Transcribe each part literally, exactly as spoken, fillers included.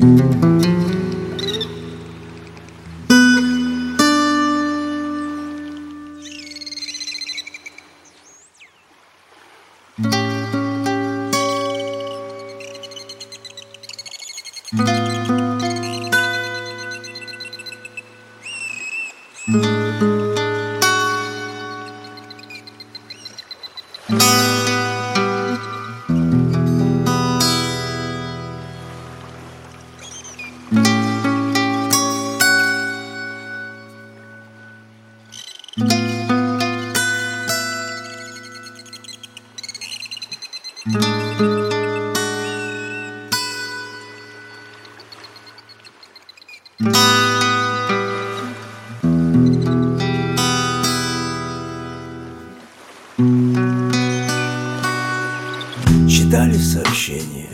Читали сообщения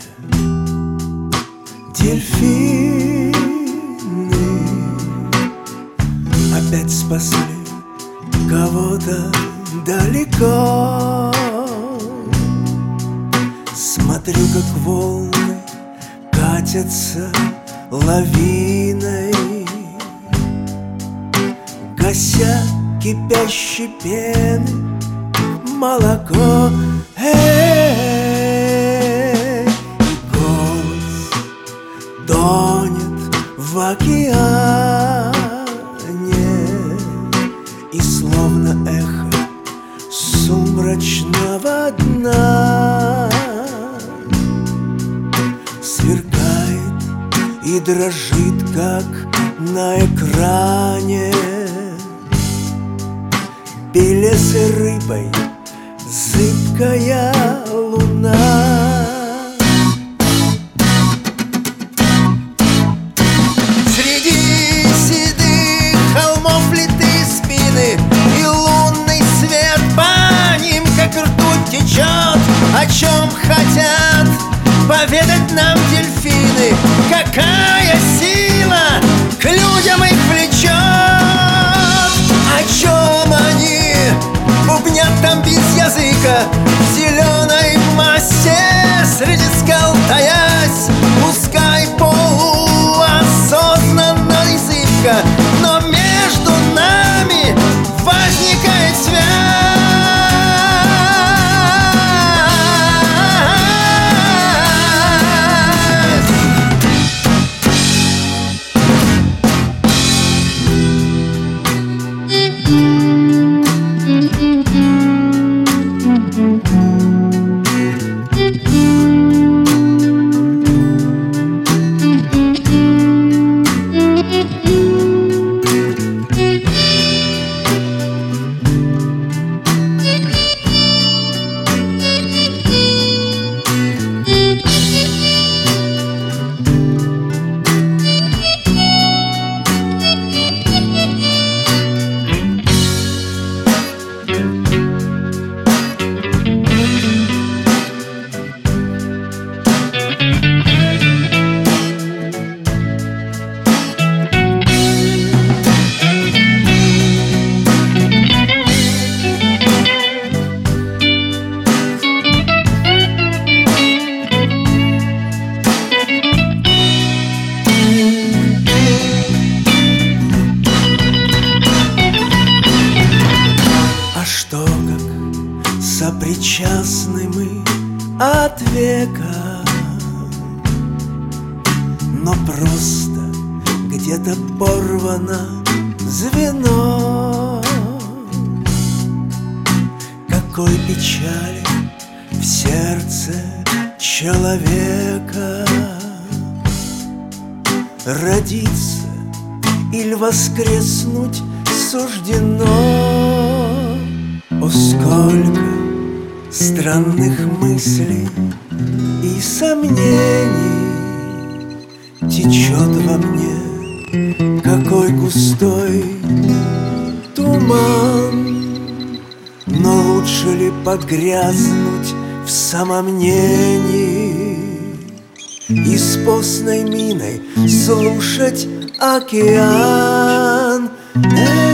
дельфины, опять спасли кого-то далеко. Смотрю, как волны катятся лавиной, гася кипящей пены молоко. Эй, голос тонет в океане, и словно эхо сумрачного дна сверкает и дрожит, как на экране, белесой рыбой зыбкая луна. Среди седых холмов литые спины, и лунный свет по ним, как ртуть, течет. О чем хотят поведать нам дельфины? Какая сила к людям их влечет? О чем они бубнят там без языка, в зеленой массе среди скал таясь? Пускай полуосознанно и зыбко, но между нами возникает связь. Сопричастны мы от века, но просто где-то порвано звено. Какой печали в сердце человека родиться или воскреснуть суждено. О, сколько странных мыслей и сомнений течет во мне, какой густой туман. Но лучше ли погрязнуть в самомнении и с постной миной слушать океан?